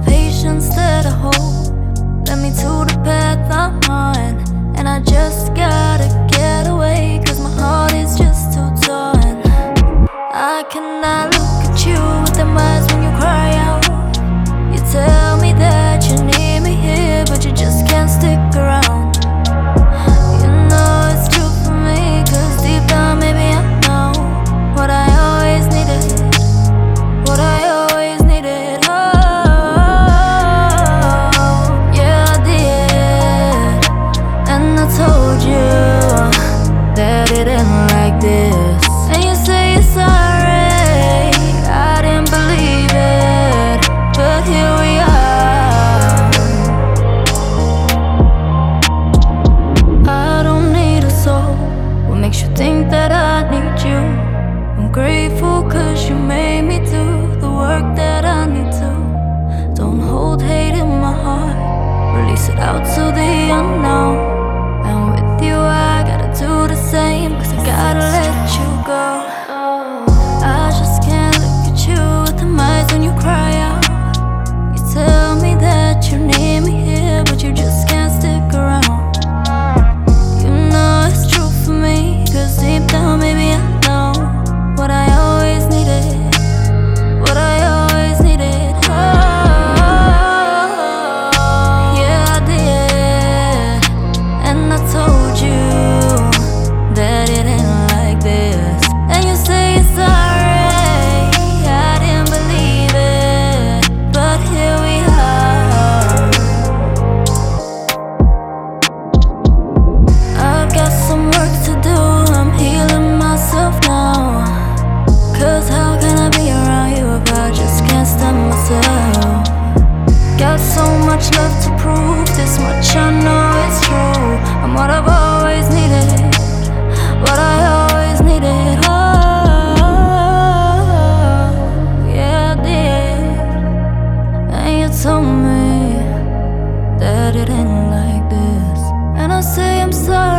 patience that I hold led me to the path I'm on. And I just gotta get away, cause my heart is just too torn. I cannot look at you with them eyes when you cry out. You tell me that you need me here, but you just can't stick around. You know it's true for me, cause deep down maybe I know what I always needed. What I always needed. Oh, yeah, I did. And I told you that it ain't like this. And you say you're sorry, I didn't believe it, but here we are. I don't need a soul. What makes you think that I need you? I'm grateful cause you made me do the work that I need to. Don't hold hate in my heart, release it out to the unknown. And with you I gotta do the same, cause I gotta let you go. I just can't look at you with the eyes when you cry out. You tell me that you need me here, but you just can't stick around. You know it's true for me, cause deep down maybe I know what I always needed. What I always needed. Oh, yeah, I did. And I told you that it ain't like this. And you say you're sorry, I didn't believe it, but here we are. I've got some work to do, I'm healing myself now. Cause how can I be around you if I just can't stand myself? Got so much love to prove, this much I know it's true. I'm what I've always needed, what I always needed. Oh, yeah, I did. And you told me that it ain't like this. And I say I'm sorry,